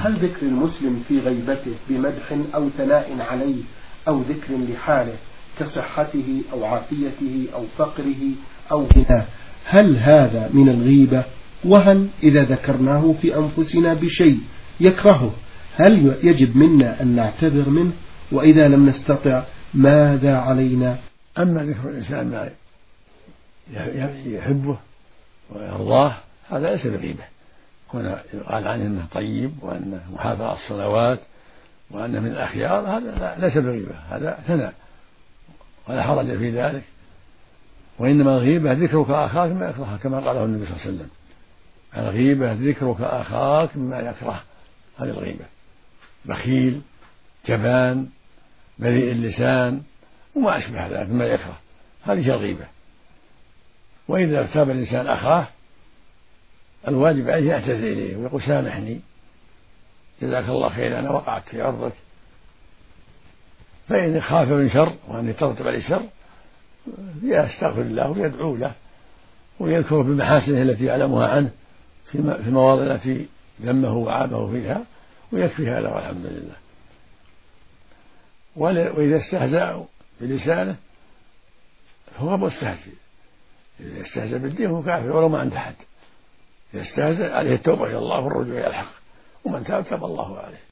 هل ذكر المسلم في غيبته بمدح أو ثناء عليه أو ذكر لحاله كصحته أو عافيته أو فقره أو غناه، هل هذا من الغيبة؟ وهل إذا ذكرناه في أنفسنا بشيء يكرهه هل يجب منا أن نعتذر منه؟ وإذا لم نستطع ماذا علينا؟ أما ذكر الإنسان ما يحبه ويرضاه هذا ليس بغيبة، هنا يقال عنه أنه طيب وأنه محافظ على الصلوات وأنه من الأخيار، هذا ليس بغيبة، هذا ثناء ولا حرج في ذلك. وإنما الغيبة ذكرك أخاك ما يكره، كما قاله النبي صلى الله عليه وسلم: الغيبة ذكرك أخاك مما يكره. هذه الغيبة، بخيل، جبان، بريء اللسان وما أشبه ذلك مما يكره، هذه الغيبة. وإذا ارتاب الإنسان أخاه الواجب عليه يعتذر إليه ويقول: سامحني، جزاك الله خيرا، أنا وقعت في عرضك. فإن خاف من شر وأن يترتب عليه شر يستغفر الله ويدعو له ويذكره بمحاسنه التي يعلمها عنه في المواضع التي ذمه وعابه فيها، ويكفي هذا والحمد لله. وإذا استهزأ بلسانه فهو مستهزئ، إذا استهزأ بالدين هو كافر ولو ما عنده حد. إذا استهزأ عليه التوبة إلى الله والرجوع إلى الحق، ومن تاب تاب الله عليه.